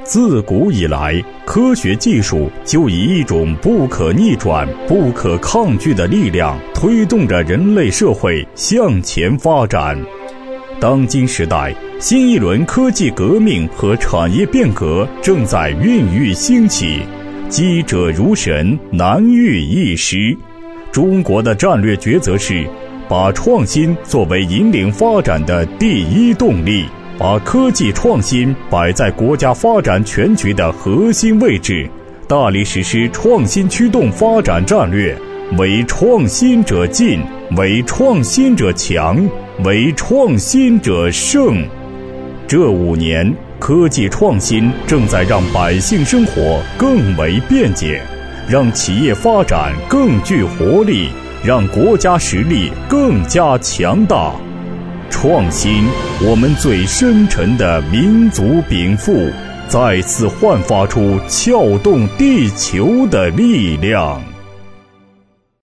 自古以来，科学技术就以一种不可逆转、不可抗拒的力量，推动着人类社会向前发展。当今时代，新一轮科技革命和产业变革正在孕育兴起，机者如神，难遇一时。中国的战略抉择是，把创新作为引领发展的第一动力，把科技创新摆在国家发展全局的核心位置，大力实施创新驱动发展战略，为创新者进，为创新者强，为创新者胜。这5年，科技创新正在让百姓生活更为便捷，让企业发展更具活力，让国家实力更加强大。创新，我们最深沉的民族禀赋，再次焕发出撬动地球的力量。